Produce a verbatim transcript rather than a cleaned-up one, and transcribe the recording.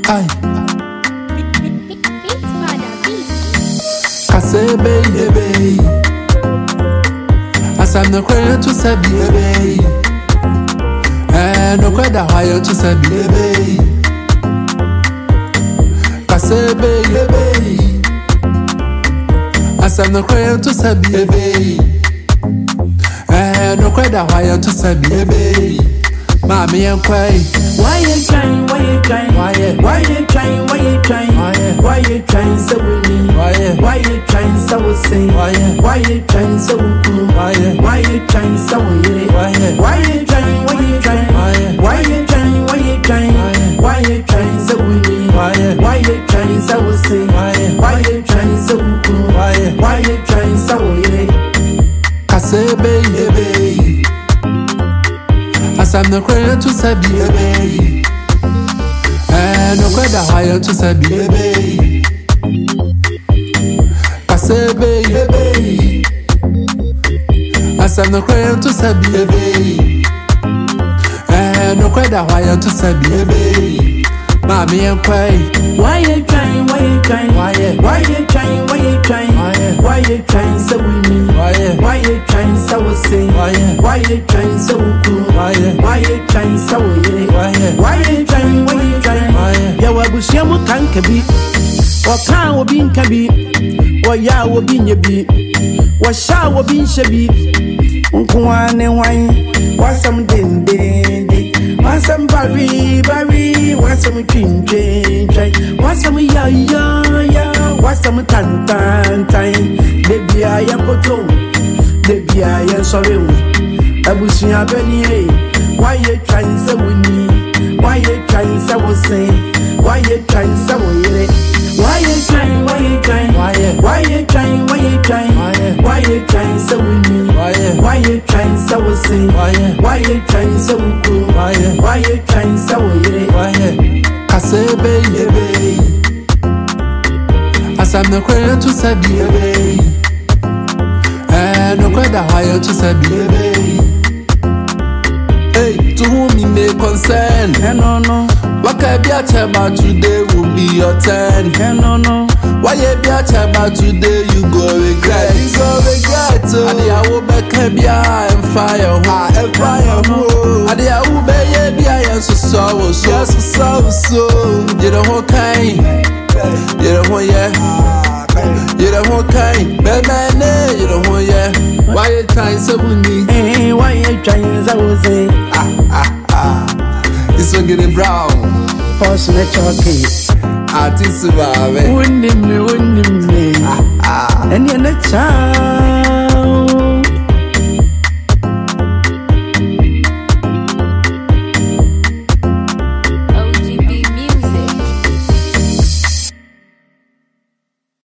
Aye. Kasebe yebe. Asam no kwere to sabi yebe. Eh no kweda hwayo to sabi yebe. Kasebe yebe. Asam no kwere to sabi yebe. Eh no kweda hwayo to sabi yebe. Mommy and Quay. Why you trying? Why you trying? Why you? Why you trying? Why you trying? Why you? Why you trying so with me? Why you? Why you trying so with say? Why you? Why you trying so cool? Why you? Why you trying so with Why you? Why you trying? Why you trying? Why you? Why you trying? Why you trying? Why you trying so with me? Why you? Why you trying so with say? Why you? Why you trying so cool? Why you? Why you trying so with Kasebe yebe. Asam no kwere to sabi yebe. Eh no kweda hwayo to sabi yebe. Kasebe yebe. Asam no kwere to sabi yebe. Eh no kweda hwayo to sabi yebe. Mommy and Quay. Why you trying? Why you trying? Why you? Why you trying? Why you trying? Why you? Why you trying so with me? Why you? Why you trying so with say? Why you? Why you trying so cool? Why you? Why you trying so with Why you? Why you trying? Why you trying? Why you? Ya wabusia mu kanka bi. Wa kan obi nka bi. Wa ya obi nye bi. Wa sha obi nhye bi. Nkuwa ne wan. Wa sam den den den. Wa sam bari bari. Wa sam twin twin twin. Wa sam ya ya ya. Wa sam tan tan tan. Baby I am poto. Baby I am sorry. Abusia beni eh. Why you trying so with me? Why you trying so with say? Why you trying so with it? Why you trying? Why you trying? Why you? Why you trying? Why you trying? Why you? Why you trying so with me? Why you? Why you trying so with say? Why you? Why you trying so cool? Why you? Why you trying so with it? Why you? Kasebe yebe. Asam no kwere to sabi yebe. Eh no kweda hwayo to sabi yebe. Hey, to whom you may concern. Hey, no, no. What can be a chaba today will be your turn. Hey, no, no. Why you be a chaba today you go regret. You go regret. And the awo be can be a fire. Ah, and fire. And the awo be ye be a so so so. Yes, so so. You don't want kind. You don't want yeah. You don't want kind. Baby, you don't want yeah. Why you trying so me? Hey, why you trying so say? Ah ah ah. This one getting brown. Horse na choki. Artist baby. Wouldn't me, wouldn't me. Ah ah. And you're not child.